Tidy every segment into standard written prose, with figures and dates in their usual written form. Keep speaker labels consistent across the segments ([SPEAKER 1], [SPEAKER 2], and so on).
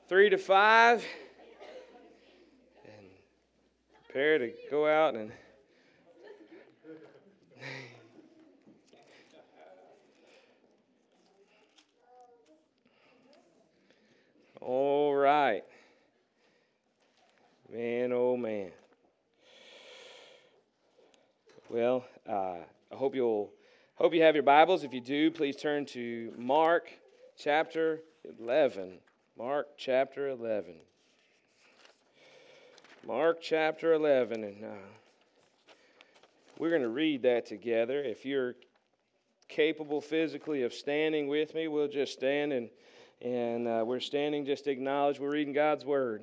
[SPEAKER 1] 3 to 5 and prepare to go out and all right. Man, oh man. Well, I hope you have your Bibles. If you do, please turn to Mark chapter 11. Mark chapter 11. Mark chapter 11, and we're going to read that together. If you're capable physically of standing with me, we'll just stand and we're standing just to acknowledge we're reading God's Word.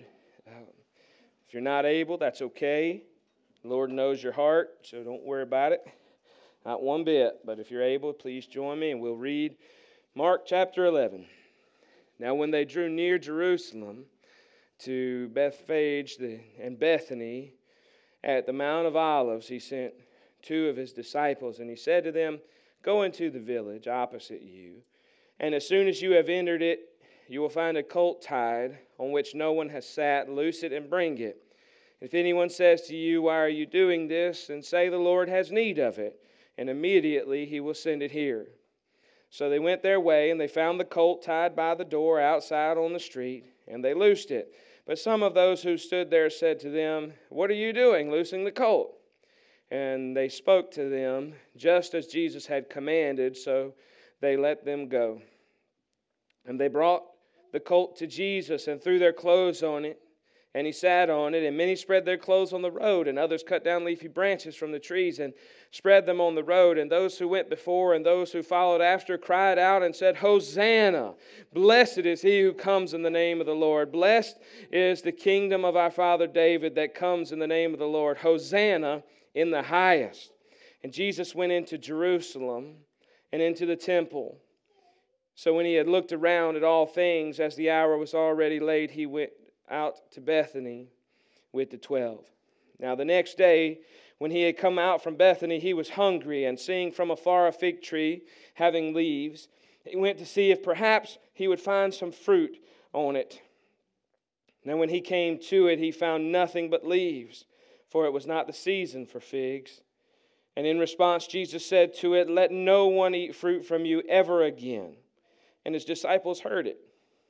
[SPEAKER 1] If you're not able, that's okay. The Lord knows your heart, so don't worry about it. Not one bit, but if you're able, please join me and we'll read Mark chapter 11. Now when they drew near Jerusalem to Bethphage and Bethany at the Mount of Olives, he sent two of his disciples, and he said to them, "Go into the village opposite you, and as soon as you have entered it, you will find a colt tied on which no one has sat. Loose it and bring it. If anyone says to you, 'Why are you doing this?' then say, 'The Lord has need of it,' and immediately he will send it here." So they went their way, and they found the colt tied by the door outside on the street, and they loosed it. But some of those who stood there said to them, "What are you doing, loosing the colt?" And they spoke to them just as Jesus had commanded, so they let them go. And they brought the colt to Jesus and threw their clothes on it, and he sat on it. And many spread their clothes on the road, and others cut down leafy branches from the trees and spread them on the road. And those who went before and those who followed after cried out and said, "Hosanna! Blessed is he who comes in the name of the Lord. Blessed is the kingdom of our father David that comes in the name of the Lord. Hosanna in the highest." And Jesus went into Jerusalem and into the temple. So when he had looked around at all things, as the hour was already late, he went out to Bethany with the 12. Now the next day, when he had come out from Bethany, he was hungry, and seeing from afar a fig tree having leaves, he went to see if perhaps he would find some fruit on it. Now when he came to it, he found nothing but leaves, for it was not the season for figs. And in response, Jesus said to it, "Let no one eat fruit from you ever again." And his disciples heard it.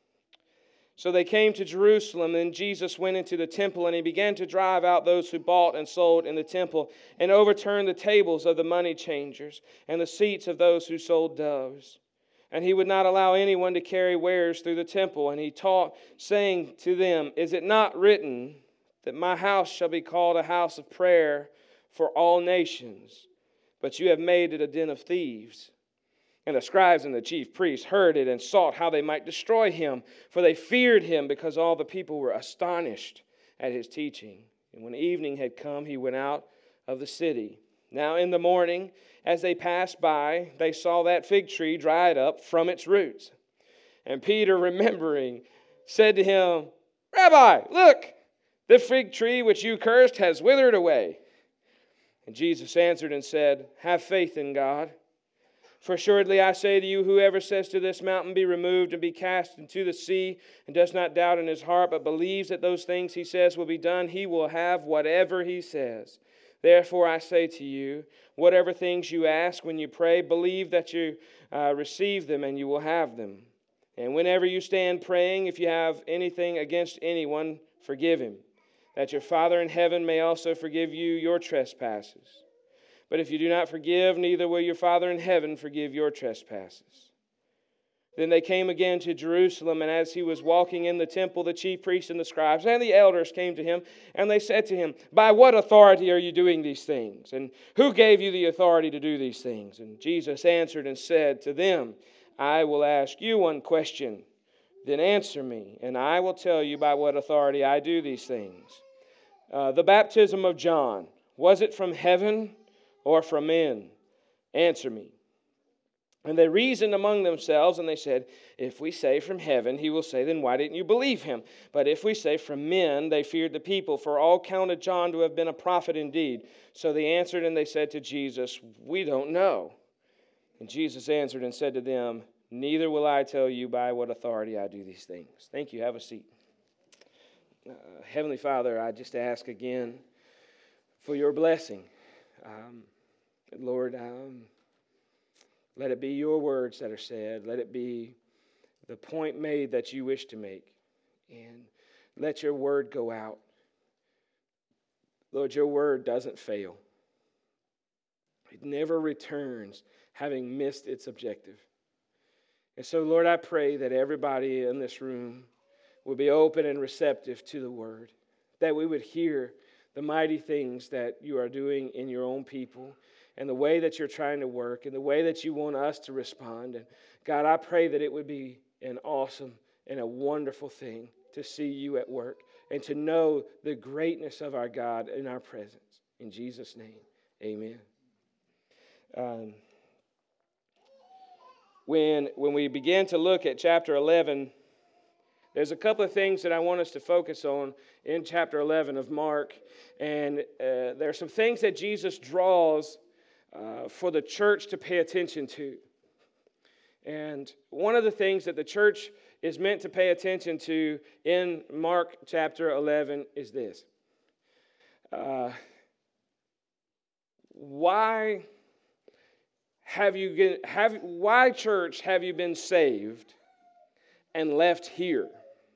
[SPEAKER 1] So they came to Jerusalem, and Jesus went into the temple, and he began to drive out those who bought and sold in the temple, and overturned the tables of the money changers and the seats of those who sold doves. And he would not allow anyone to carry wares through the temple. And he taught, saying to them, "Is it not written that my house shall be called a house of prayer for all nations? But you have made it a den of thieves." And the scribes and the chief priests heard it and sought how they might destroy him, for they feared him, because all the people were astonished at his teaching. And when evening had come, he went out of the city. Now in the morning, as they passed by, they saw that fig tree dried up from its roots. And Peter, remembering, said to him, "Rabbi, look, the fig tree which you cursed has withered away." And Jesus answered and said, "Have faith in God. For assuredly I say to you, whoever says to this mountain, 'Be removed and be cast into the sea,' and does not doubt in his heart, but believes that those things he says will be done, he will have whatever he says. Therefore I say to you, whatever things you ask when you pray, believe that you receive them, and you will have them. And whenever you stand praying, if you have anything against anyone, forgive him, that your Father in heaven may also forgive you your trespasses. But if you do not forgive, neither will your Father in heaven forgive your trespasses." Then they came again to Jerusalem, and as he was walking in the temple, the chief priests and the scribes and the elders came to him, and they said to him, "By what authority are you doing these things? And who gave you the authority to do these things?" And Jesus answered and said to them, "I will ask you one question, then answer me, and I will tell you by what authority I do these things. The baptism of John, was it from heaven or from men? Answer me." And they reasoned among themselves, and they said, "If we say from heaven," he will say, "then why didn't you believe him? But if we say from men," they feared the people, for all counted John to have been a prophet indeed. So they answered and they said to Jesus, "We don't know." And Jesus answered and said to them, "Neither will I tell you by what authority I do these things." Thank you. Have a seat. Heavenly Father, I just ask again for your blessing. Lord, let it be your words that are said. Let it be the point made that you wish to make. And let your word go out. Lord, your word doesn't fail. It never returns having missed its objective. And so, Lord, I pray that everybody in this room will be open and receptive to the word, that we would hear the mighty things that you are doing in your own people and the way that you're trying to work and the way that you want us to respond. And God, I pray that it would be an awesome and a wonderful thing to see you at work and to know the greatness of our God in our presence. In Jesus' name, amen. When we begin to look at chapter 11, there's a couple of things that I want us to focus on in chapter 11 of Mark. And there are some things that Jesus draws for the church to pay attention to. And one of the things that the church is meant to pay attention to in Mark chapter 11 is this. Why church have you been saved and left here?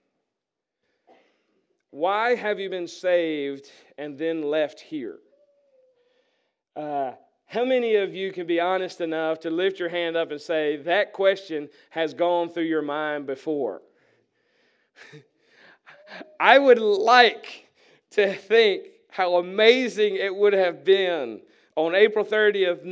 [SPEAKER 1] Why have you been saved and then left here? How many of you can be honest enough to lift your hand up and say, that question has gone through your mind before? I would like to think how amazing it would have been on April 30th,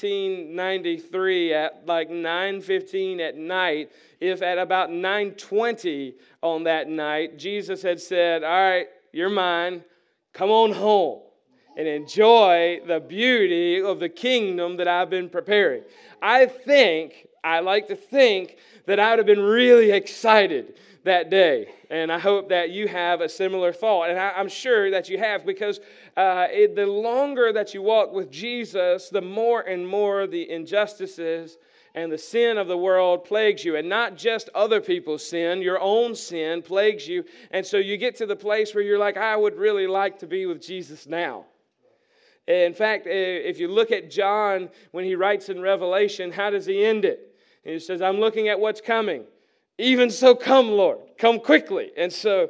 [SPEAKER 1] 1993 at like 9:15 at night, if at about 9:20 on that night, Jesus had said, all right, you're mine, come on home and enjoy the beauty of the kingdom that I've been preparing. I like to think that I would have been really excited that day. And I hope that you have a similar thought. And I'm sure that you have, because the longer that you walk with Jesus, the more and more the injustices and the sin of the world plagues you. And not just other people's sin, your own sin plagues you. And so you get to the place where you're like, I would really like to be with Jesus now. In fact, if you look at John, when he writes in Revelation, how does he end it? He says, I'm looking at what's coming. Even so, come, Lord. Come quickly. And so,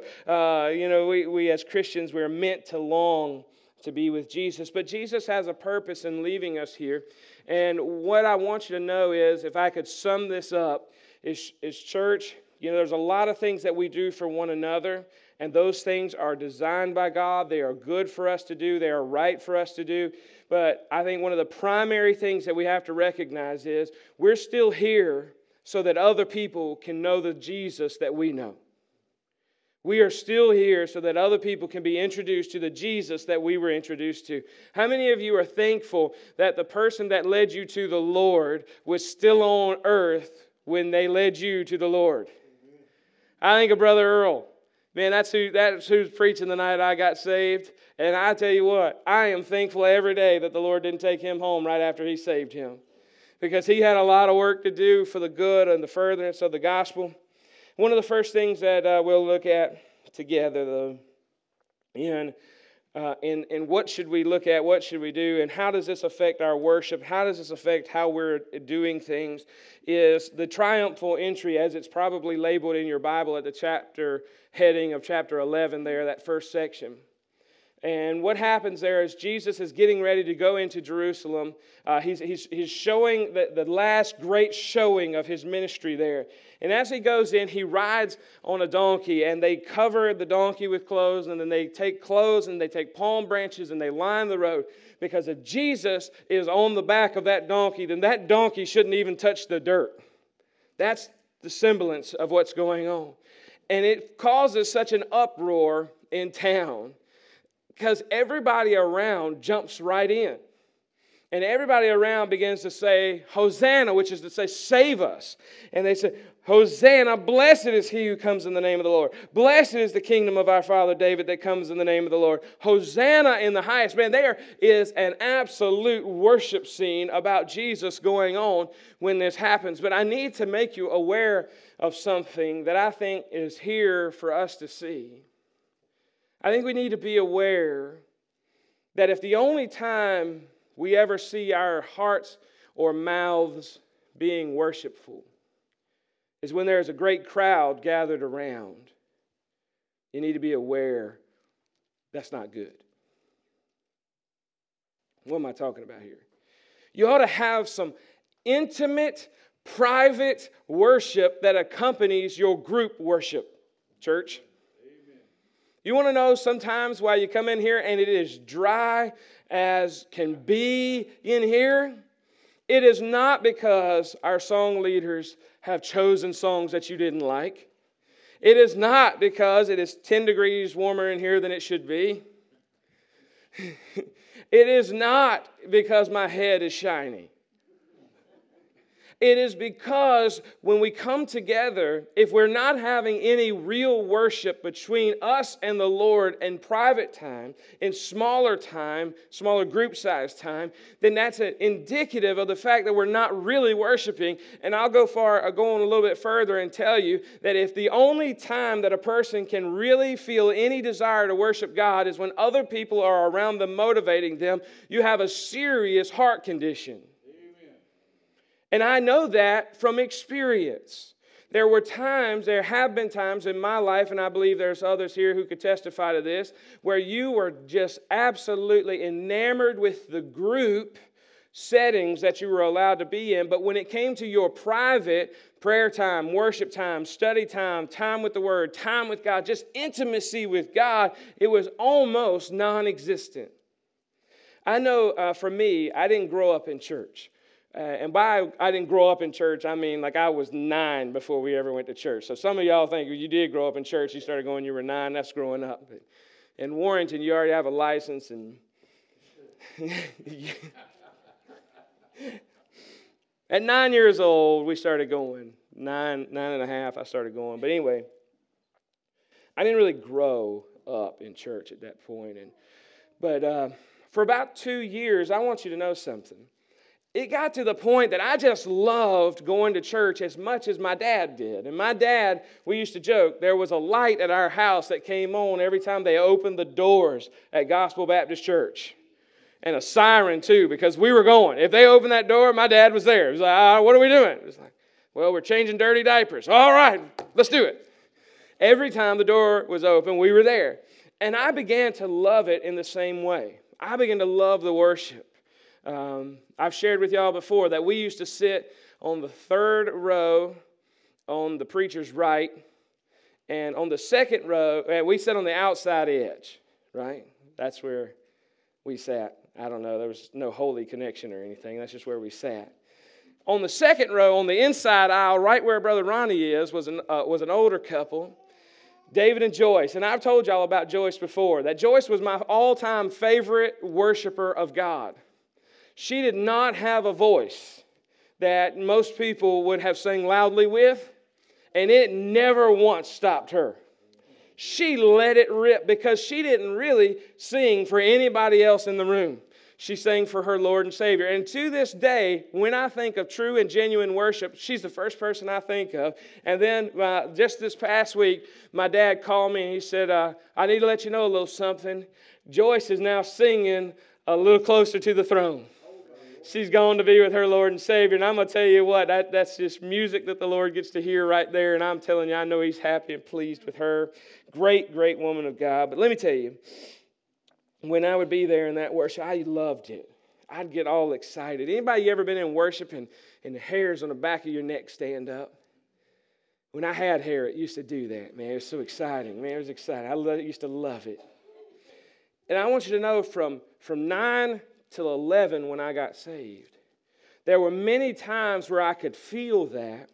[SPEAKER 1] we as Christians, we're meant to long to be with Jesus. But Jesus has a purpose in leaving us here. And what I want you to know is, if I could sum this up, is church, there's a lot of things that we do for one another. And those things are designed by God. They are good for us to do. They are right for us to do. But I think one of the primary things that we have to recognize is we're still here so that other people can know the Jesus that we know. We are still here so that other people can be introduced to the Jesus that we were introduced to. How many of you are thankful that the person that led you to the Lord was still on earth when they led you to the Lord? I think of Brother Earl. Man, that's who's preaching the night I got saved. And I tell you what, I am thankful every day that the Lord didn't take him home right after he saved him, because he had a lot of work to do for the good and the furtherance of the gospel. One of the first things that we'll look at together, though, and what should we look at, what should we do, and how does this affect our worship, how does this affect how we're doing things, is the triumphal entry, as it's probably labeled in your Bible at the chapter heading of chapter 11 there, that first section. And what happens there is Jesus is getting ready to go into Jerusalem. He's showing the last great showing of his ministry there. And as he goes in, he rides on a donkey, and they cover the donkey with clothes, and then they take clothes and they take palm branches and they line the road. Because if Jesus is on the back of that donkey, then that donkey shouldn't even touch the dirt. That's the semblance of what's going on. And it causes such an uproar in town, because everybody around jumps right in. And everybody around begins to say, Hosanna, which is to say, save us. And they say, Hosanna, blessed is he who comes in the name of the Lord. Blessed is the kingdom of our father David that comes in the name of the Lord. Hosanna in the highest. Man, there is an absolute worship scene about Jesus going on when this happens. But I need to make you aware of something that I think is here for us to see. I think we need to be aware that if the only time we ever see our hearts or mouths being worshipful is when there's a great crowd gathered around, you need to be aware that's not good. What am I talking about here? You ought to have some intimate, private worship that accompanies your group worship, church. Amen. You want to know sometimes why you come in here and it is dry as can be in here? It is not because our song leaders have chosen songs that you didn't like. It is not because it is 10 degrees warmer in here than it should be. It is not because my head is shiny. It is because when we come together, if we're not having any real worship between us and the Lord in private time, in smaller group size time, then that's indicative of the fact that we're not really worshiping. And I'll go on a little bit further and tell you that if the only time that a person can really feel any desire to worship God is when other people are around them motivating them, you have a serious heart condition. And I know that from experience. There have been times in my life, and I believe there's others here who could testify to this, where you were just absolutely enamored with the group settings that you were allowed to be in. But when it came to your private prayer time, worship time, study time, time with the Word, time with God, just intimacy with God, it was almost non-existent. I know for me, I didn't grow up in church. And by I didn't grow up in church, I mean like I was 9 before we ever went to church. So some of y'all think you did grow up in church. You started going, you were 9. That's growing up. But in Warrington, you already have a license. And at 9 years old, we started going. 9 and a half, I started going. But anyway, I didn't really grow up in church at that point. But for about 2 years, I want you to know something. It got to the point that I just loved going to church as much as my dad did. And my dad, we used to joke, there was a light at our house that came on every time they opened the doors at Gospel Baptist Church. And a siren too, because we were going. If they opened that door, my dad was there. He was like, what are we doing? It was like, well, we're changing dirty diapers. All right, let's do it. Every time the door was open, we were there. And I began to love it in the same way. I began to love the worship. I've shared with y'all before that we used to sit on the 3rd row on the preacher's right, and on the 2nd row, and we sat on the outside edge, right? That's where we sat. I don't know, there was no holy connection or anything. That's just where we sat. On the 2nd row, on the inside aisle, right where Brother Ronnie is, was an older couple, David and Joyce. And I've told y'all about Joyce before, that Joyce was my all-time favorite worshiper of God. She did not have a voice that most people would have sang loudly with, and it never once stopped her. She let it rip because she didn't really sing for anybody else in the room. She sang for her Lord and Savior. And to this day, when I think of true and genuine worship, she's the first person I think of. And then just this past week, my dad called me and he said, I need to let you know a little something. Joyce is now singing a little closer to the throne. She's gone to be with her Lord and Savior. And I'm going to tell you what, that's just music that the Lord gets to hear right there. And I'm telling you, I know He's happy and pleased with her. Great, great woman of God. But let me tell you, when I would be there in that worship, I loved it. I'd get all excited. Anybody ever been in worship and the hairs on the back of your neck stand up? When I had hair, it used to do that, man. It was so exciting. Man, it was exciting. I used to love it. And I want you to know from 9 till 11 when I got saved, there were many times where I could feel that,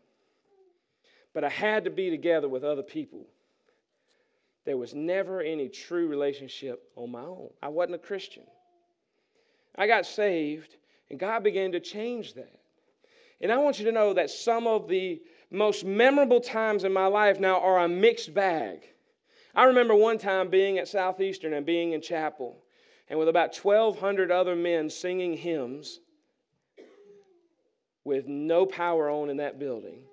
[SPEAKER 1] but I had to be together with other people. There was never any true relationship on my own. I wasn't a Christian. I got saved, and God began to change that. And I want you to know that some of the most memorable times in my life now are a mixed bag. I remember one time being at Southeastern and being in chapel, and with about 1,200 other men singing hymns with no power on in that building.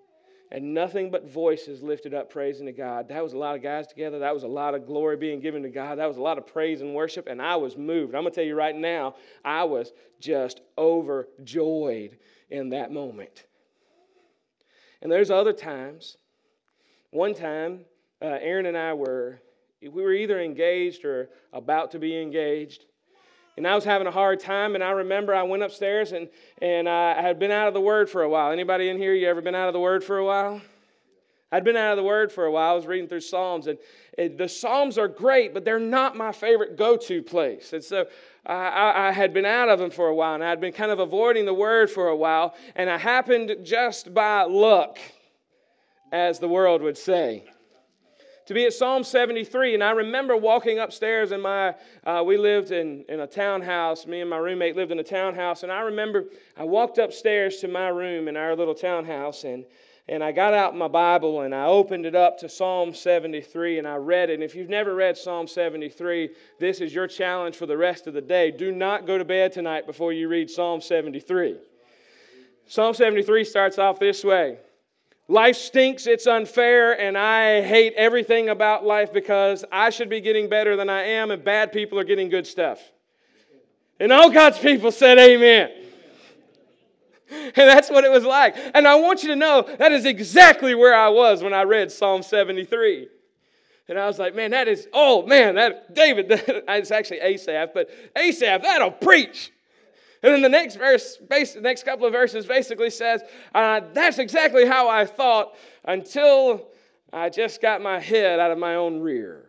[SPEAKER 1] and nothing but voices lifted up praising to God. That was a lot of guys together. That was a lot of glory being given to God. That was a lot of praise and worship, and I was moved. I'm going to tell you right now, I was just overjoyed in that moment. And there's other times. One time, Aaron and I were either engaged or about to be engaged. And I was having a hard time, and I remember I went upstairs, and I had been out of the Word for a while. Anybody in here, you ever been out of the Word for a while? I'd been out of the Word for a while. I was reading through Psalms, and the Psalms are great, but they're not my favorite go-to place. And so I had been out of them for a while, and I'd been kind of avoiding the Word for a while, and I happened just by luck, as the world would say, to be at Psalm 73, and I remember walking upstairs in we lived in a townhouse. Me and my roommate lived in a townhouse, and I remember I walked upstairs to my room in our little townhouse, and I got out my Bible, and I opened it up to Psalm 73, and I read it. And if you've never read Psalm 73, this is your challenge for the rest of the day. Do not go to bed tonight before you read Psalm 73. Psalm 73 starts off this way. Life stinks, it's unfair, and I hate everything about life because I should be getting better than I am, and bad people are getting good stuff. And all God's people said amen. And that's what it was like. And I want you to know that is exactly where I was when I read Psalm 73. And I was like, man, David, it's actually Asaph, but Asaph, that'll preach. And then the next couple of verses basically says, that's exactly how I thought until I just got my head out of my own rear.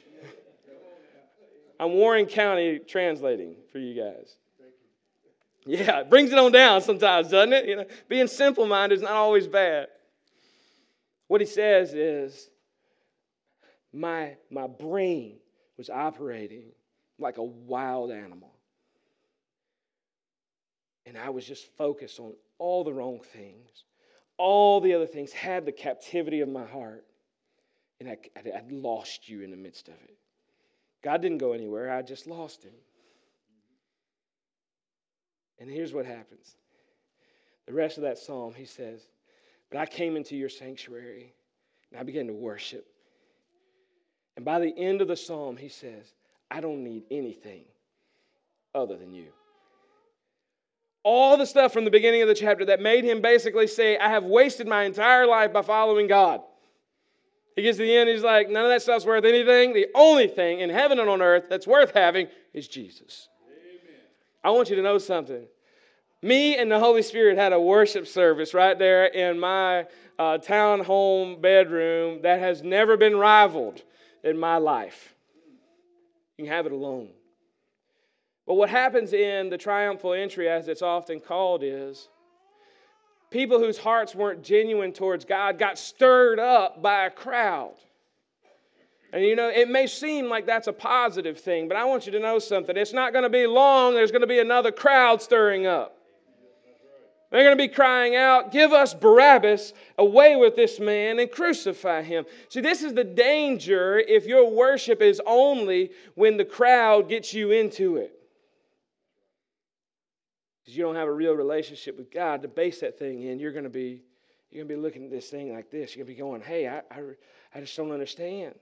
[SPEAKER 1] I'm Warren County translating for you guys. Yeah, it brings it on down sometimes, doesn't it? You know, being simple-minded is not always bad. What he says is, my brain was operating like a wild animal. And I was just focused on all the wrong things. All the other things had the captivity of my heart. And I'd lost you in the midst of it. God didn't go anywhere. I just lost him. And here's what happens. The rest of that psalm, he says, but I came into your sanctuary and I began to worship. And by the end of the psalm, he says, I don't need anything other than you. All the stuff from the beginning of the chapter that made him basically say, I have wasted my entire life by following God. He gets to the end, he's like, none of that stuff's worth anything. The only thing in heaven and on earth that's worth having is Jesus. Amen. I want you to know something. Me and the Holy Spirit had a worship service right there in my town home bedroom that has never been rivaled in my life. You can have it alone. But what happens in the triumphal entry, as it's often called, is people whose hearts weren't genuine towards God got stirred up by a crowd. And you know, it may seem like that's a positive thing, but I want you to know something. It's not going to be long. There's going to be another crowd stirring up. They're going to be crying out, give us Barabbas, away with this man, and crucify him. See, this is the danger if your worship is only when the crowd gets you into it. Because you don't have a real relationship with God to base that thing in. You're going to be looking at this thing like this. You're going to be going, hey, I just don't understand.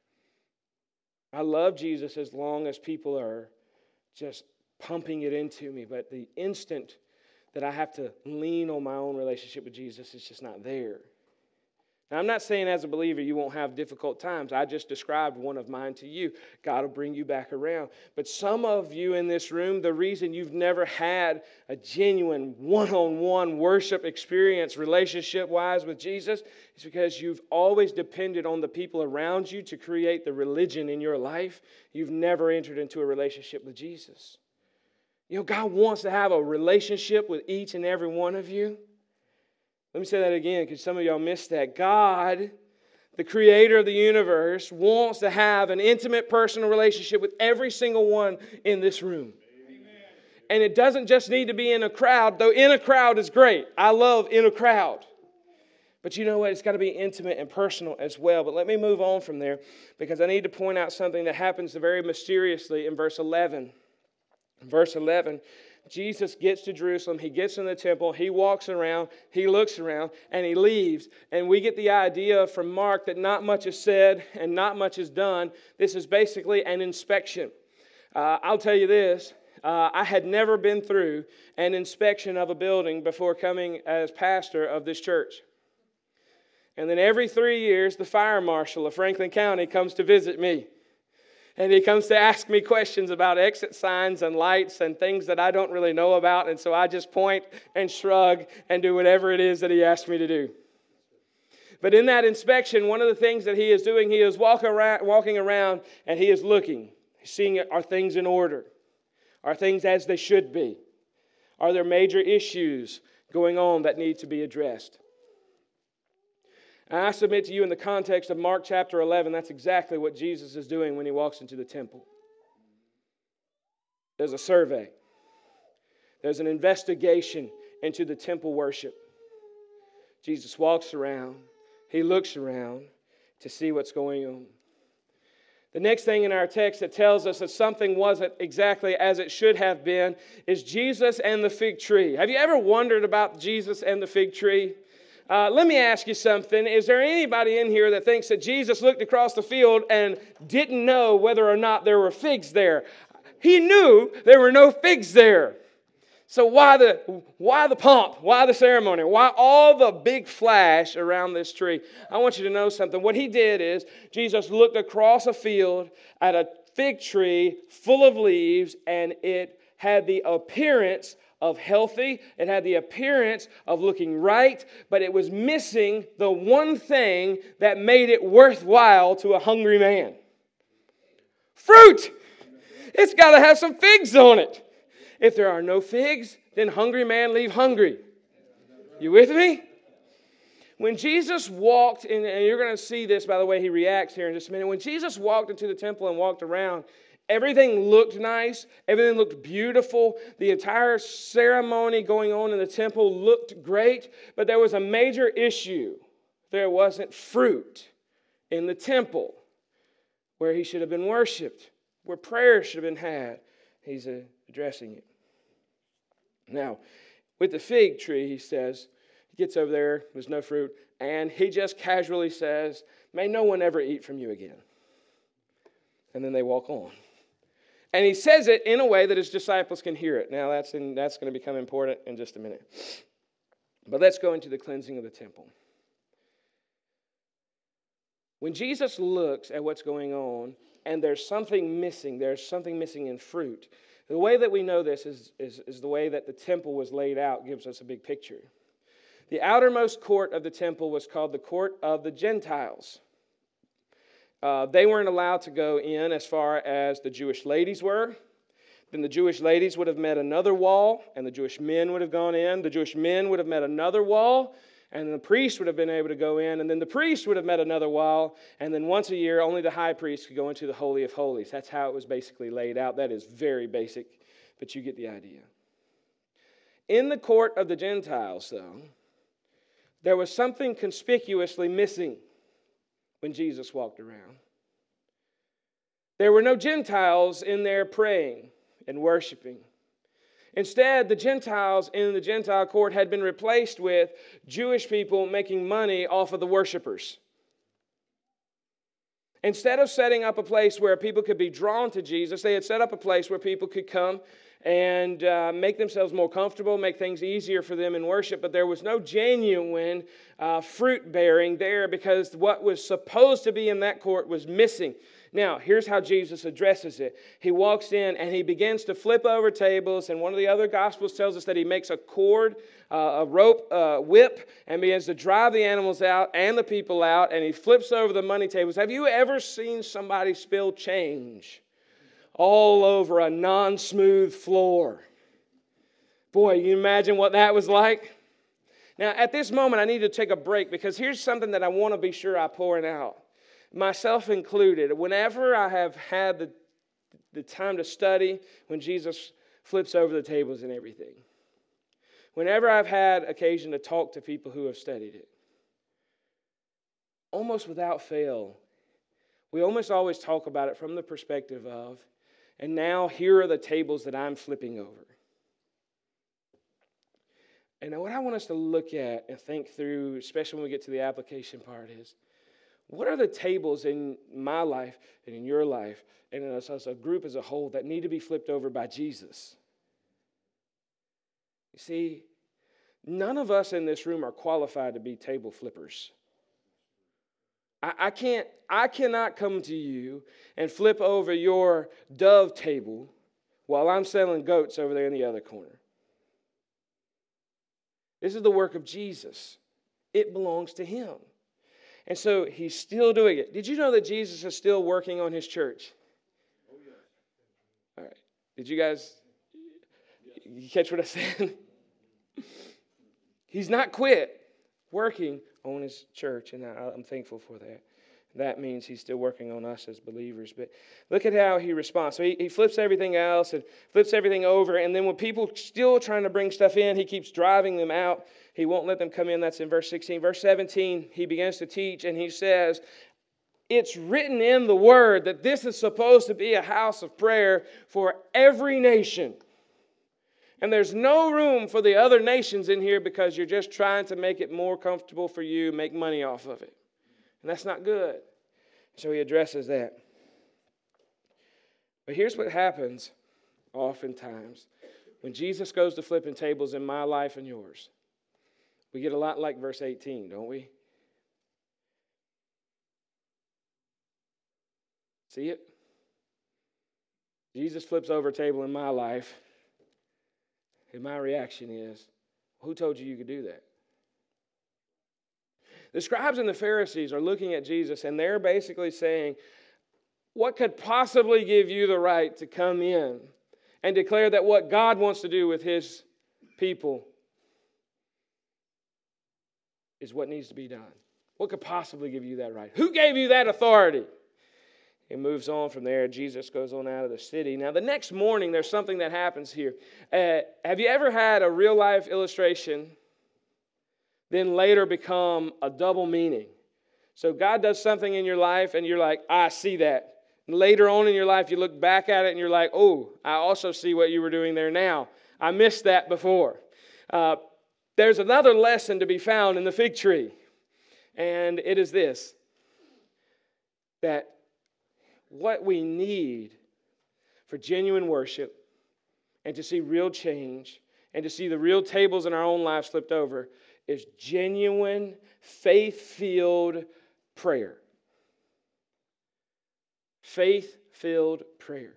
[SPEAKER 1] I love Jesus as long as people are just pumping it into me. But the instant that I have to lean on my own relationship with Jesus, it's just not there. Now, I'm not saying as a believer you won't have difficult times. I just described one of mine to you. God will bring you back around. But some of you in this room, the reason you've never had a genuine one-on-one worship experience relationship-wise with Jesus is because you've always depended on the people around you to create the religion in your life. You've never entered into a relationship with Jesus. You know, God wants to have a relationship with each and every one of you. Let me say that again because some of y'all missed that. God, the creator of the universe, wants to have an intimate personal relationship with every single one in this room. Amen. And it doesn't just need to be in a crowd, though in a crowd is great. I love in a crowd. But you know what? It's got to be intimate and personal as well. But let me move on from there because I need to point out something that happens very mysteriously in verse 11. In verse 11, Jesus gets to Jerusalem, he gets in the temple, he walks around, he looks around, and he leaves. And we get the idea from Mark that not much is said and not much is done. This is basically an inspection. I'll tell you this, I had never been through an inspection of a building before coming as pastor of this church. And then every 3 years, the fire marshal of Franklin County comes to visit me. And he comes to ask me questions about exit signs and lights and things that I don't really know about. And so I just point and shrug and do whatever it is that he asked me to do. But in that inspection, one of the things that he is doing, he is walking around and he is looking, seeing are things in order? Are things as they should be? Are there major issues going on that need to be addressed? And I submit to you in the context of Mark chapter 11, that's exactly what Jesus is doing when he walks into the temple. There's a survey. There's an investigation into the temple worship. Jesus walks around. He looks around to see what's going on. The next thing in our text that tells us that something wasn't exactly as it should have been is Jesus and the fig tree. Have you ever wondered about Jesus and the fig tree? Let me ask you something. Is there anybody in here that thinks that Jesus looked across the field and didn't know whether or not there were figs there? He knew there were no figs there. So why the pomp? Why the ceremony? Why all the big flash around this tree? I want you to know something. What he did is Jesus looked across a field at a fig tree full of leaves, and it had the appearance of healthy. It had the appearance of looking right, but it was missing the one thing that made it worthwhile to a hungry man. Fruit! It's got to have some figs on it. If there are no figs, then hungry man leave hungry. You with me? When Jesus walked in, and you're going to see this by the way he reacts here in just a minute. When Jesus walked into the temple and walked around, everything looked nice. Everything looked beautiful. The entire ceremony going on in the temple looked great. But there was a major issue. There wasn't fruit in the temple where he should have been worshipped, where prayer should have been had. He's addressing it. Now, with the fig tree, he says, he gets over there, there's no fruit, and he just casually says, "May no one ever eat from you again." And then they walk on. And he says it in a way that his disciples can hear it. Now, that's going to become important in just a minute. But let's go into the cleansing of the temple. When Jesus looks at what's going on, and there's something missing in fruit, the way that we know this is the way that the temple was laid out gives us a big picture. The outermost court of the temple was called the court of the Gentiles. They weren't allowed to go in as far as the Jewish ladies were. Then the Jewish ladies would have met another wall, and the Jewish men would have gone in. The Jewish men would have met another wall, and then the priest would have been able to go in, and then the priest would have met another wall, and then once a year, only the high priest could go into the Holy of Holies. That's how it was basically laid out. That is very basic, but you get the idea. In the court of the Gentiles, though, there was something conspicuously missing when Jesus walked around. There were no Gentiles in there praying and worshiping. Instead, the Gentiles in the Gentile court had been replaced with Jewish people making money off of the worshipers. Instead of setting up a place where people could be drawn to Jesus, they had set up a place where people could come and make themselves more comfortable, make things easier for them in worship. But there was no genuine fruit bearing there because what was supposed to be in that court was missing. Now, here's how Jesus addresses it. He walks in and he begins to flip over tables, and one of the other Gospels tells us that he makes a cord, a rope, whip, and begins to drive the animals out and the people out, and he flips over the money tables. Have you ever seen somebody spill change all over a non-smooth floor? Boy, you imagine what that was like? Now, at this moment, I need to take a break because here's something that I want to be sure I point out. Myself included, whenever I have had the time to study, when Jesus flips over the tables and everything, whenever I've had occasion to talk to people who have studied it, almost without fail, we almost always talk about it from the perspective of, and now here are the tables that I'm flipping over. And what I want us to look at and think through, especially when we get to the application part, is what are the tables in my life and in your life and in us as a group as a whole that need to be flipped over by Jesus? You see, none of us in this room are qualified to be table flippers. I cannot come to you and flip over your dove table while I'm selling goats over there in the other corner. This is the work of Jesus. It belongs to him. And so he's still doing it. Did you know that Jesus is still working on his church? Oh, yes. All right. Did you guys catch what I said? He's not quit working on his church, and I'm thankful for that. That means he's still working on us as believers. But look at how he responds. So he flips everything else and flips everything over. And then when people still trying to bring stuff in, he keeps driving them out. He won't let them come in. That's in verse 16. Verse 17, he begins to teach, and he says, it's written in the word that this is supposed to be a house of prayer for every nation. And there's no room for the other nations in here because you're just trying to make it more comfortable for you, make money off of it. And that's not good. So he addresses that. But here's what happens oftentimes when Jesus goes to flipping tables in my life and yours. We get a lot like verse 18, don't we? See it? Jesus flips over a table in my life, and my reaction is, who told you could do that? The scribes and the Pharisees are looking at Jesus, and they're basically saying, what could possibly give you the right to come in and declare that what God wants to do with his people is what needs to be done? What could possibly give you that right? Who gave you that authority? It moves on from there. Jesus goes on out of the city. Now, the next morning, there's something that happens here. Have you ever had a real-life illustration then later become a double meaning? So God does something in your life, and you're like, I see that. And later on in your life, you look back at it, and you're like, oh, I also see what you were doing there now. I missed that before. There's another lesson to be found in the fig tree, and it is this, that what we need for genuine worship and to see real change and to see the real tables in our own lives flipped over is genuine, faith-filled prayer. Faith-filled prayer.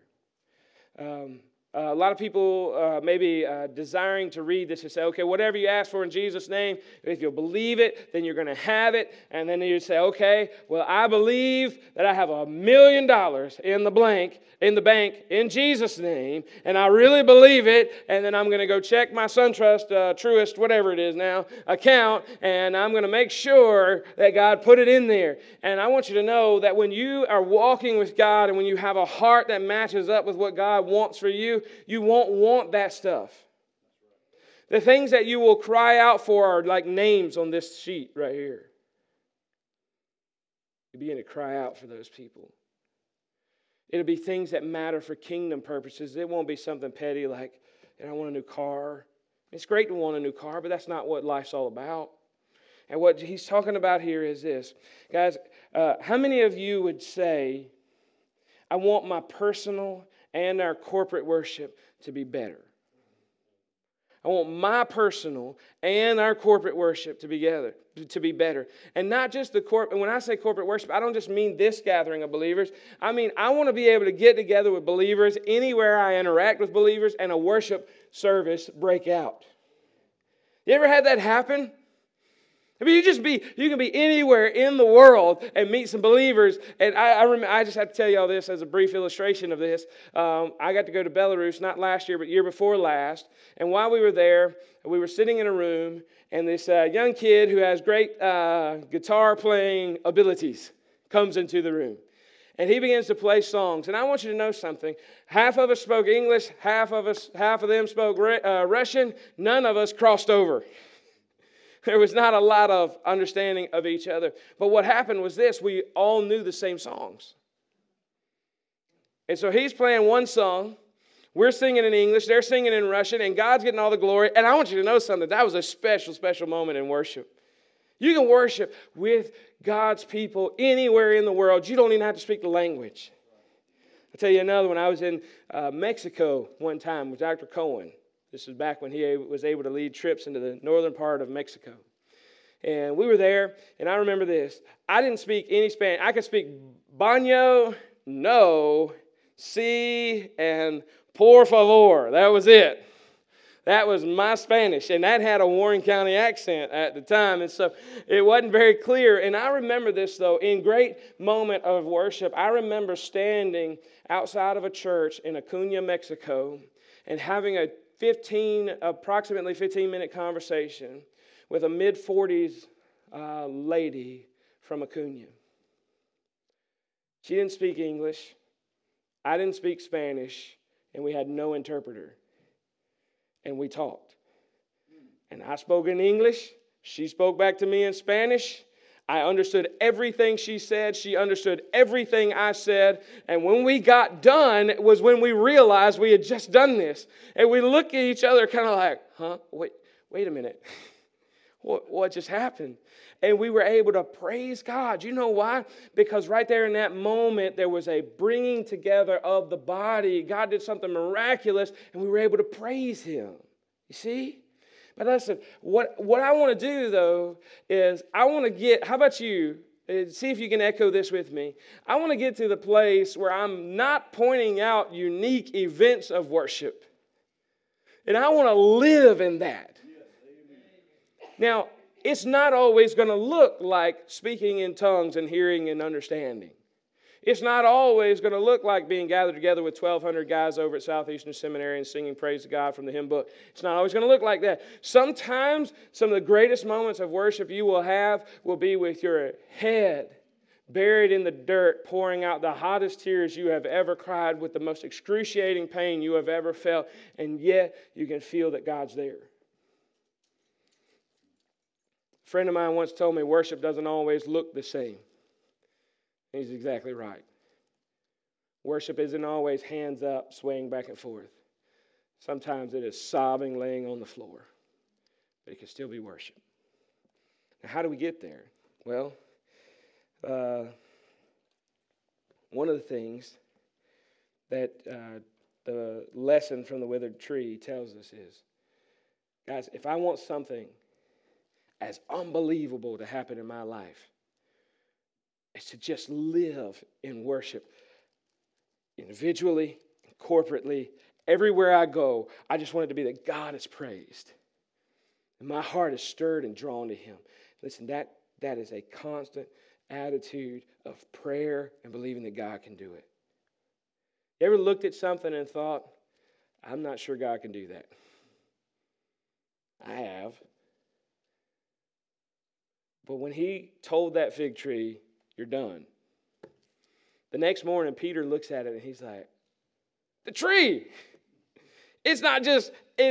[SPEAKER 1] A lot of people maybe desiring to read this and say, okay, whatever you ask for in Jesus' name, if you'll believe it, then you're going to have it. And then you say, okay, well, I believe that I have $1 million in the bank in Jesus' name, and I really believe it, and then I'm going to go check my SunTrust, Truist, whatever it is now, account, and I'm going to make sure that God put it in there. And I want you to know that when you are walking with God and when you have a heart that matches up with what God wants for you, you won't want that stuff. The things that you will cry out for are like names on this sheet right here. You begin to cry out for those people. It'll be things that matter for kingdom purposes. It won't be something petty like, I want a new car. It's great to want a new car, but that's not what life's all about. And what he's talking about here is this. Guys, how many of you would say, I want my personal and our corporate worship to be better? I want my personal and our corporate worship to be better. And not just the corporate. When I say corporate worship, I don't just mean this gathering of believers. I mean, I want to be able to get together with believers anywhere I interact with believers and a worship service break out. You ever had that happen? I mean, you can be anywhere in the world and meet some believers. And I just have to tell you all this as a brief illustration of this. I got to go to Belarus, not last year, but year before last. And while we were there, we were sitting in a room, and this young kid who has great guitar playing abilities comes into the room. And he begins to play songs. And I want you to know something. Half of us spoke English, half of them spoke Russian. None of us crossed over. There was not a lot of understanding of each other. But what happened was this. We all knew the same songs. And so he's playing one song We're singing in English, they're singing in Russian, and God's getting all the glory. And I want you to know something. That was a special, special moment in worship. You can worship with God's people anywhere in the world. You don't even have to speak the language. I'll tell you another one. I was in Mexico one time with Dr. Cohen. This was back when he was able to lead trips into the northern part of Mexico. And we were there, and I remember this. I didn't speak any Spanish. I could speak baño, no, sí, and por favor. That was it. That was my Spanish, and that had a Warren County accent at the time, and so it wasn't very clear. And I remember this, though, in great moment of worship, I remember standing outside of a church in Acuña, Mexico, and having a approximately 15-minute conversation with a mid-40s lady from Acuña. She didn't speak English. I didn't speak Spanish, and we had no interpreter. And we talked. And I spoke in English. She spoke back to me in Spanish. I understood everything she said. She understood everything I said. And when we got done, it was when we realized we had just done this. And we looked at each other kind of like, huh? Wait a minute. What just happened? And we were able to praise God. You know why? Because right there in that moment, there was a bringing together of the body. God did something miraculous, and we were able to praise Him. You see? But listen, what I want to do, though, is I want to get, how about you? See if you can echo this with me. I want to get to the place where I'm not pointing out unique events of worship. And I want to live in that. Now, it's not always going to look like speaking in tongues and hearing and understanding. It's not always going to look like being gathered together with 1,200 guys over at Southeastern Seminary and singing praise to God from the hymn book. It's not always going to look like that. Sometimes some of the greatest moments of worship you will have will be with your head buried in the dirt, pouring out the hottest tears you have ever cried with the most excruciating pain you have ever felt, and yet you can feel that God's there. A friend of mine once told me worship doesn't always look the same. He's exactly right. Worship isn't always hands up, swaying back and forth. Sometimes it is sobbing, laying on the floor. But it can still be worship. Now, how do we get there? Well, one of the things that the lesson from the withered tree tells us is, guys, if I want something as unbelievable to happen in my life, it's to just live in worship individually, corporately, everywhere I go. I just want it to be that God is praised. And my heart is stirred and drawn to Him. Listen, that is a constant attitude of prayer and believing that God can do it. You ever looked at something and thought, I'm not sure God can do that? I have. But when He told that fig tree, you're done. The next morning, Peter looks at it and he's like, the tree! It's not just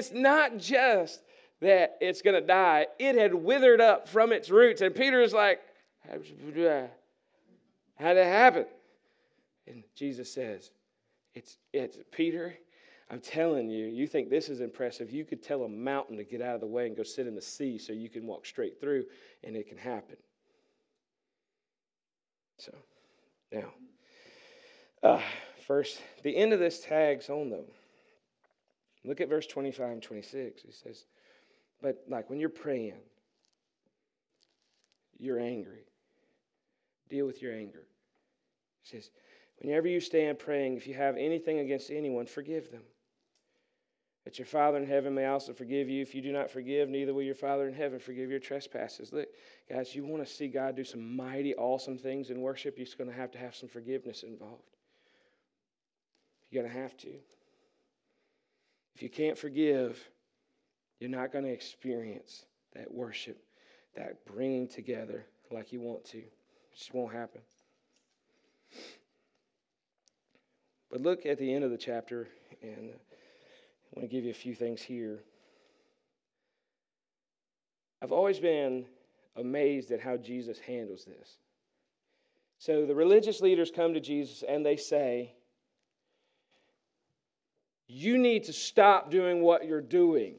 [SPEAKER 1] that it's going to die. It had withered up from its roots. And Peter is like, how did it happen? And Jesus says, it's Peter, I'm telling you, you think this is impressive. You could tell a mountain to get out of the way and go sit in the sea so you can walk straight through, and it can happen. So, now, first, the end of this tags on, though. Look at verse 25 and 26. He says, but like when you're praying, you're angry. Deal with your anger. He says, whenever you stand praying, if you have anything against anyone, forgive them, that your Father in heaven may also forgive you. If you do not forgive, neither will your Father in heaven forgive your trespasses. Look, guys, you want to see God do some mighty, awesome things in worship, you're going to have some forgiveness involved. You're going to have to. If you can't forgive, you're not going to experience that worship, that bringing together like you want to. It just won't happen. But look at the end of the chapter, and I want to give you a few things here. I've always been amazed at how Jesus handles this. So the religious leaders come to Jesus and they say, you need to stop doing what you're doing.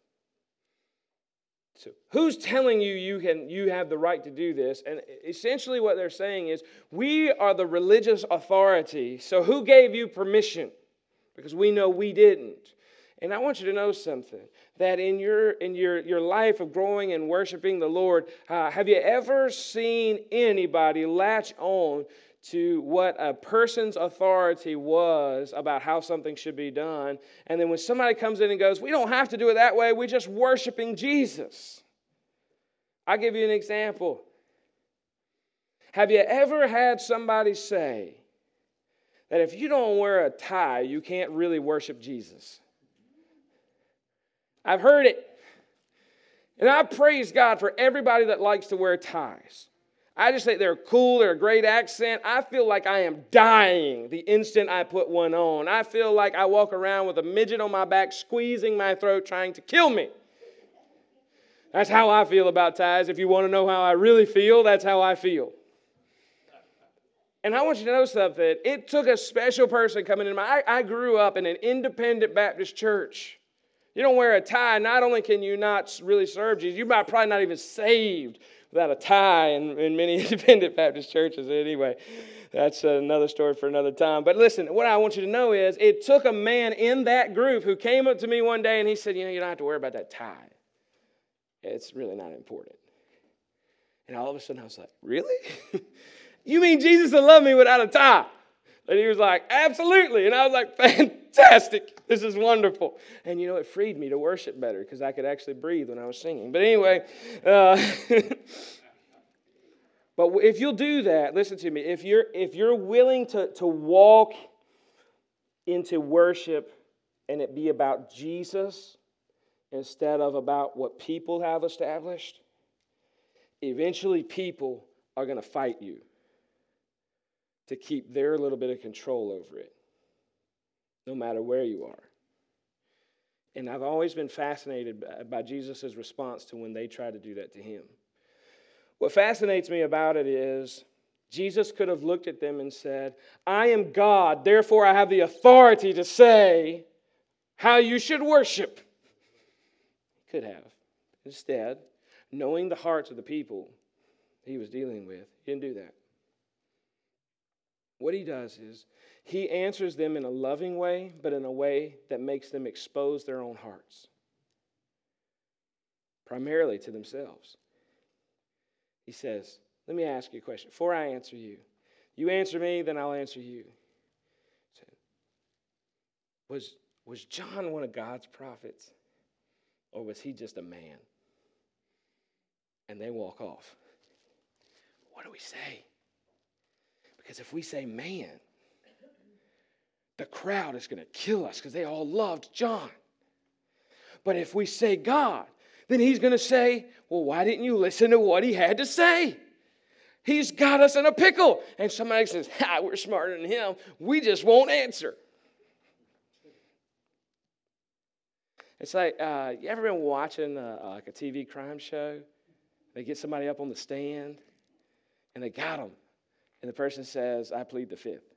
[SPEAKER 1] So who's telling you you have the right to do this? And essentially what they're saying is, we are the religious authority, so who gave you permission? Because we know we didn't. And I want you to know something, that in your life of growing and worshiping the Lord, have you ever seen anybody latch on to what a person's authority was about how something should be done, and then when somebody comes in and goes, we don't have to do it that way, we're just worshiping Jesus? I'll give you an example. Have you ever had somebody say that if you don't wear a tie, you can't really worship Jesus? I've heard it. And I praise God for everybody that likes to wear ties. I just think they're cool, they're a great accent. I feel like I am dying the instant I put one on. I feel like I walk around with a midget on my back, squeezing my throat, trying to kill me. That's how I feel about ties. If you want to know how I really feel, that's how I feel. And I want you to know something. It took a special person coming in. I grew up in an independent Baptist church. You don't wear a tie, not only can you not really serve Jesus, you're probably not even saved without a tie in many independent Baptist churches anyway. That's another story for another time. But listen, what I want you to know is it took a man in that group who came up to me one day and he said, you don't have to worry about that tie. It's really not important. And all of a sudden I was like, really? You mean Jesus will love me without a tie? And he was like, absolutely. And I was like, fantastic. This is wonderful. And it freed me to worship better because I could actually breathe when I was singing. But anyway, but if you'll do that, listen to me. If you're willing to walk into worship and it be about Jesus instead of about what people have established, eventually people are going to fight you to keep their little bit of control over it, no matter where you are. And I've always been fascinated by Jesus' response to when they try to do that to him. What fascinates me about it is Jesus could have looked at them and said, I am God, therefore I have the authority to say how you should worship. He could have. Instead, knowing the hearts of the people he was dealing with, he didn't do that. What he does is he answers them in a loving way, but in a way that makes them expose their own hearts, primarily to themselves. He says, let me ask you a question. Before I answer you, you answer me, then I'll answer you. Was John one of God's prophets, or was he just a man? And they walk off. What do we say? Because if we say man, the crowd is going to kill us because they all loved John. But if we say God, then he's going to say, well, why didn't you listen to what he had to say? He's got us in a pickle. And somebody says, we're smarter than him. We just won't answer. It's like, you ever been watching like a TV crime show? They get somebody up on the stand and they got them. And the person says, I plead the fifth.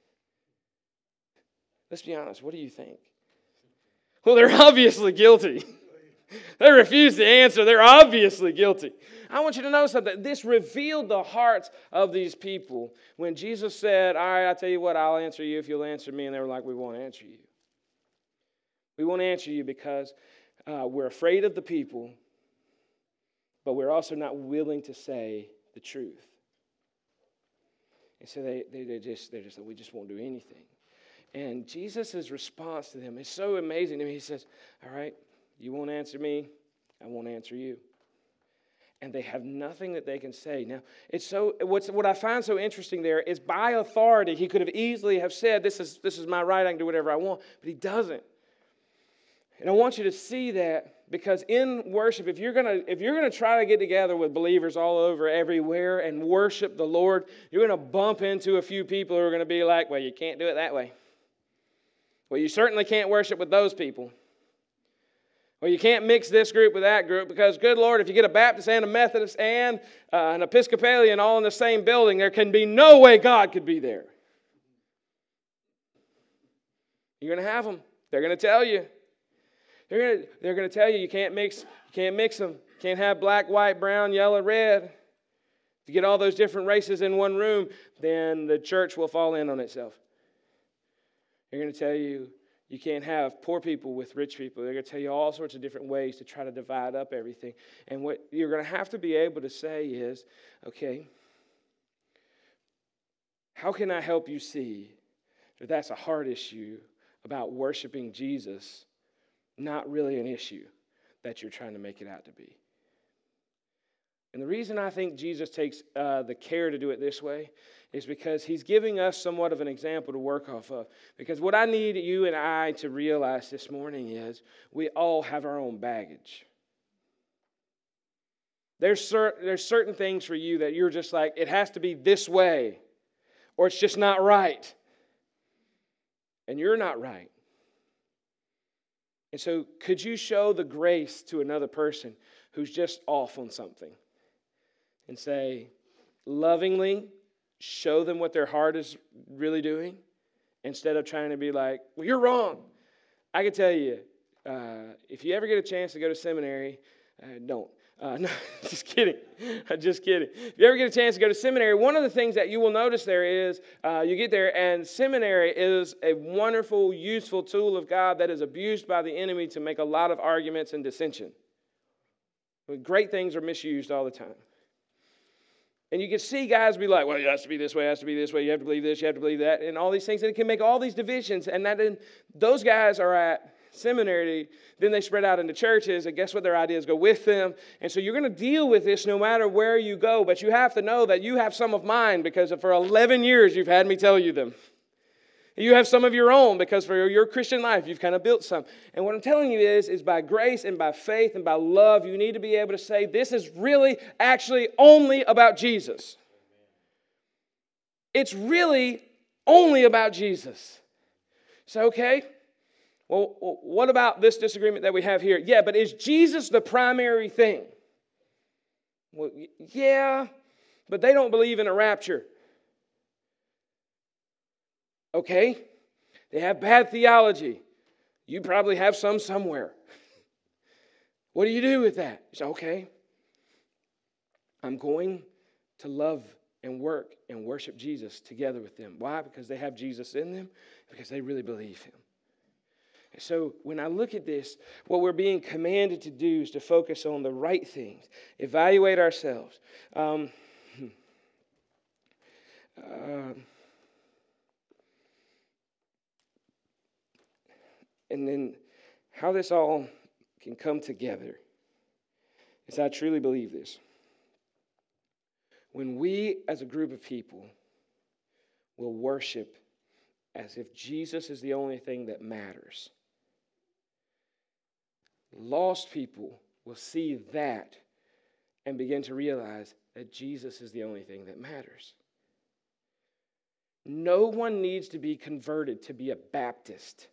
[SPEAKER 1] Let's be honest, what do you think? Well, they're obviously guilty. They refuse to answer. They're obviously guilty. I want you to know something. This revealed the hearts of these people. When Jesus said, all right, I'll tell you what, I'll answer you if you'll answer me. And they were like, we won't answer you. We won't answer you because we're afraid of the people, but we're also not willing to say the truth. And so they're just like, we just won't do anything. And Jesus' response to them is so amazing to me. He says, all right, you won't answer me, I won't answer you. And they have nothing that they can say. Now, it's so what I find so interesting there is by authority, he could have easily have said, this is my right, I can do whatever I want, but he doesn't. And I want you to see that because in worship, if you're gonna try to get together with believers all over everywhere and worship the Lord, you're gonna bump into a few people who are gonna be like, well, you can't do it that way. Well, you certainly can't worship with those people. Well, you can't mix this group with that group because, good Lord, if you get a Baptist and a Methodist and an Episcopalian all in the same building, there can be no way God could be there. You're going to have them. They're going to tell you. They're going to tell you can't mix them. Can't have black, white, brown, yellow, red. If you get all those different races in one room, then the church will fall in on itself. They're going to tell you you can't have poor people with rich people. They're going to tell you all sorts of different ways to try to divide up everything. And what you're going to have to be able to say is, okay, how can I help you see that that's a hard issue about worshiping Jesus, not really an issue that you're trying to make it out to be? And the reason I think Jesus takes the care to do it this way is because he's giving us somewhat of an example to work off of. Because what I need you and I to realize this morning is we all have our own baggage. There's certain things for you that you're just like, it has to be this way, or it's just not right. And you're not right. And so could you show the grace to another person who's just off on something? And say, lovingly, show them what their heart is really doing, instead of trying to be like, well, you're wrong. I can tell you, if you ever get a chance to go to seminary, don't. No, just kidding. Just kidding. If you ever get a chance to go to seminary, one of the things that you will notice there is you get there, and seminary is a wonderful, useful tool of God that is abused by the enemy to make a lot of arguments and dissension. Great things are misused all the time. And you can see guys be like, well, it has to be this way, it has to be this way, you have to believe this, you have to believe that, and all these things. And it can make all these divisions. And then those guys are at seminary, then they spread out into churches, and guess what? Their ideas go with them. And so you're going to deal with this no matter where you go. But you have to know that you have some of mine, because for 11 years you've had me tell you them. You have some of your own, because for your Christian life, you've kind of built some. And what I'm telling you is by grace and by faith and by love, you need to be able to say, this is really, actually only about Jesus. It's really only about Jesus. So, okay, well, what about this disagreement that we have here? Yeah, but is Jesus the primary thing? Well, yeah, but they don't believe in a rapture. Okay, they have bad theology. You probably have some somewhere. What do you do with that? You say, okay, I'm going to love and work and worship Jesus together with them. Why? Because they have Jesus in them, because they really believe him. And so when I look at this, what we're being commanded to do is to focus on the right things, evaluate ourselves. And then how this all can come together is I truly believe this. When we as a group of people will worship as if Jesus is the only thing that matters, lost people will see that and begin to realize that Jesus is the only thing that matters. No one needs to be converted to be a Baptist.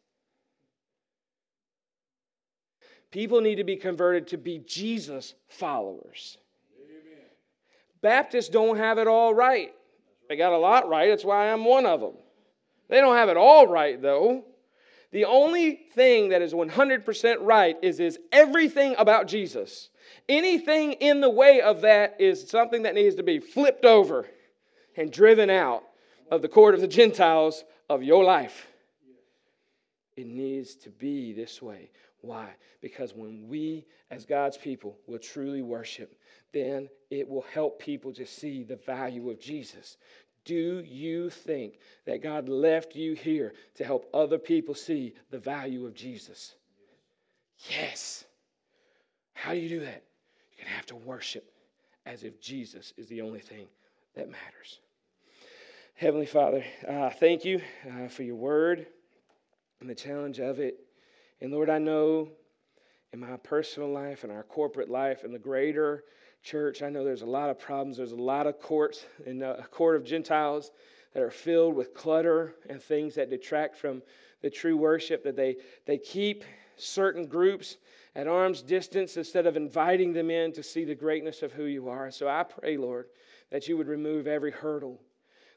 [SPEAKER 1] People need to be converted to be Jesus followers. Amen. Baptists don't have it all right. They got a lot right. That's why I'm one of them. They don't have it all right, though. The only thing that is 100% right is everything about Jesus. Anything in the way of that is something that needs to be flipped over and driven out of the court of the Gentiles of your life. It needs to be this way. Why? Because when we, as God's people, will truly worship, then it will help people to see the value of Jesus. Do you think that God left you here to help other people see the value of Jesus? Yes. How do you do that? You're going to have to worship as if Jesus is the only thing that matters. Heavenly Father, thank you for your word and the challenge of it. And Lord, I know in my personal life and our corporate life and the greater church, I know there's a lot of problems. There's a lot of courts in a court of Gentiles that are filled with clutter and things that detract from the true worship, that they keep certain groups at arm's distance instead of inviting them in to see the greatness of who you are. So I pray, Lord, that you would remove every hurdle.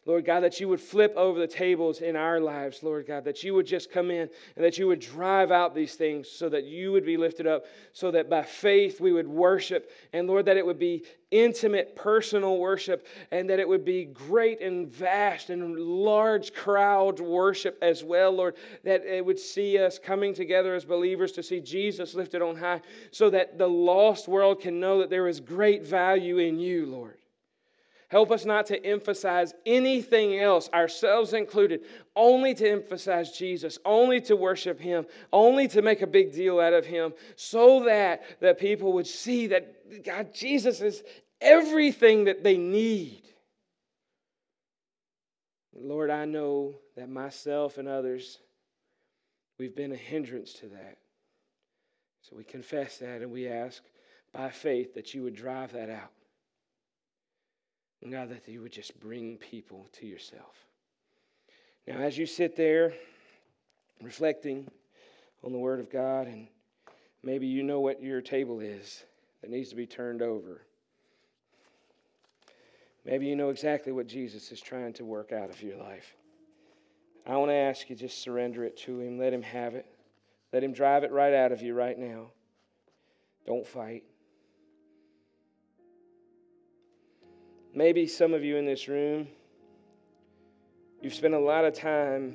[SPEAKER 1] Lord God, that you would flip over the tables in our lives, Lord God, that you would just come in and that you would drive out these things so that you would be lifted up, so that by faith we would worship, and Lord, that it would be intimate, personal worship, and that it would be great and vast and large crowd worship as well, Lord, that it would see us coming together as believers to see Jesus lifted on high, so that the lost world can know that there is great value in you, Lord. Help us not to emphasize anything else, ourselves included, only to emphasize Jesus, only to worship Him, only to make a big deal out of Him, so that people would see that, God, Jesus is everything that they need. Lord, I know that myself and others, we've been a hindrance to that. So we confess that and we ask by faith that you would drive that out. And God, that you would just bring people to yourself. Now, as you sit there reflecting on the Word of God, and maybe you know what your table is that needs to be turned over. Maybe you know exactly what Jesus is trying to work out of your life. I want to ask you, just surrender it to Him. Let Him have it. Let Him drive it right out of you right now. Don't fight. Maybe some of you in this room, you've spent a lot of time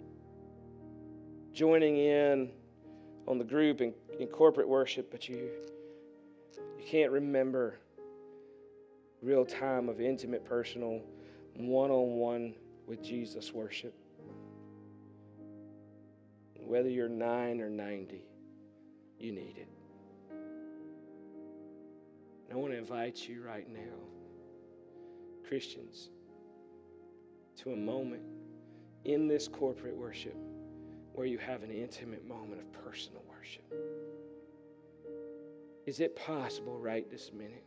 [SPEAKER 1] joining in on the group in corporate worship, but you can't remember real time of intimate, personal, one-on-one with Jesus worship. Whether you're 9 or 90, you need it. And I want to invite you right now, Christians, to a moment in this corporate worship where you have an intimate moment of personal worship. Is it possible right this minute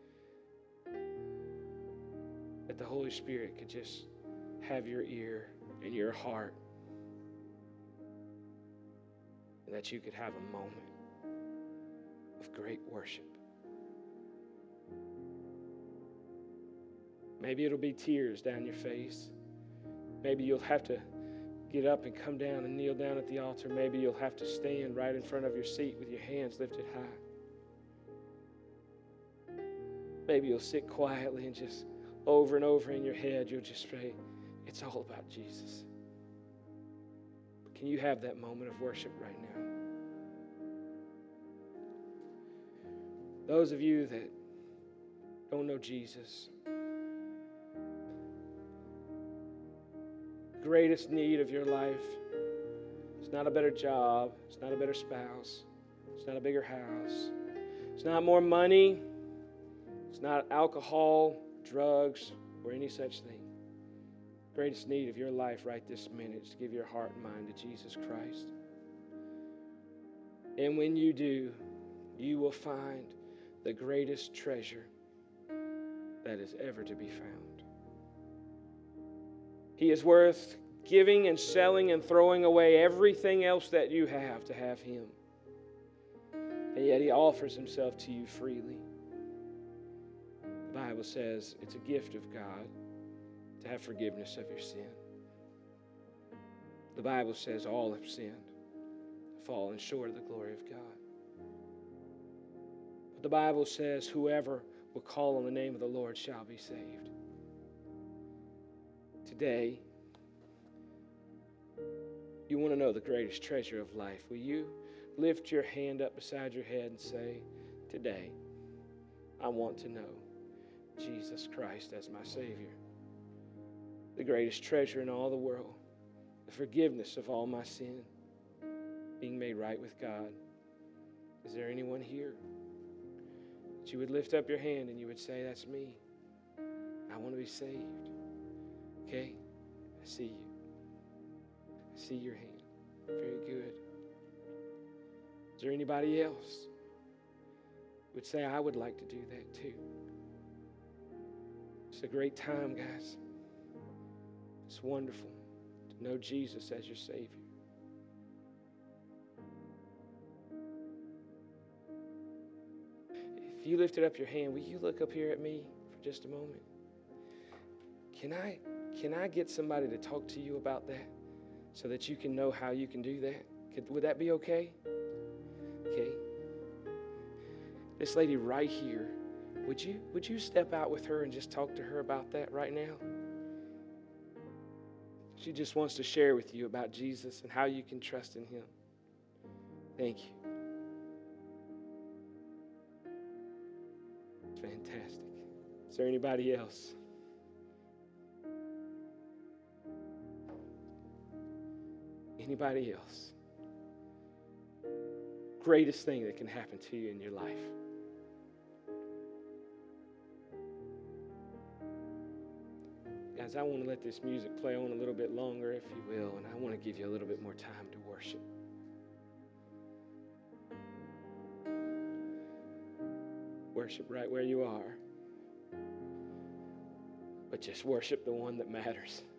[SPEAKER 1] that the Holy Spirit could just have your ear and your heart, and that you could have a moment of great worship? Maybe it'll be tears down your face. Maybe you'll have to get up and come down and kneel down at the altar. Maybe you'll have to stand right in front of your seat with your hands lifted high. Maybe you'll sit quietly and just over and over in your head, you'll just say, it's all about Jesus. Can you have that moment of worship right now? Those of you that don't know Jesus, greatest need of your life, it's not a better job, it's not a better spouse, it's not a bigger house, it's not more money, it's not alcohol, drugs, or any such thing. Greatest need of your life right this minute is to give your heart and mind to Jesus Christ. And when you do, you will find the greatest treasure that is ever to be found. He is worth giving and selling and throwing away everything else that you have to have Him. And yet He offers Himself to you freely. The Bible says it's a gift of God to have forgiveness of your sin. The Bible says all have sinned, fallen short of the glory of God. But the Bible says whoever will call on the name of the Lord shall be saved. Today, you want to know the greatest treasure of life. Will you lift your hand up beside your head and say, today, I want to know Jesus Christ as my Savior. The greatest treasure in all the world, the forgiveness of all my sin, being made right with God. Is there anyone here that you would lift up your hand and you would say, that's me. I want to be saved. Okay, I see you. I see your hand. Very good. Is there anybody else who would say, I would like to do that too? It's a great time, guys. It's wonderful to know Jesus as your Savior. If you lifted up your hand, will you look up here at me for just a moment? Can I get somebody to talk to you about that so that you can know how you can do that? Would that be okay? Okay. This lady right here, would you step out with her and just talk to her about that right now? She just wants to share with you about Jesus and how you can trust in him. Thank you. Fantastic. Is there anybody else? Anybody else? Greatest thing that can happen to you in your life. Guys, I want to let this music play on a little bit longer, if you will, and I want to give you a little bit more time to worship. Worship right where you are, but just worship the one that matters.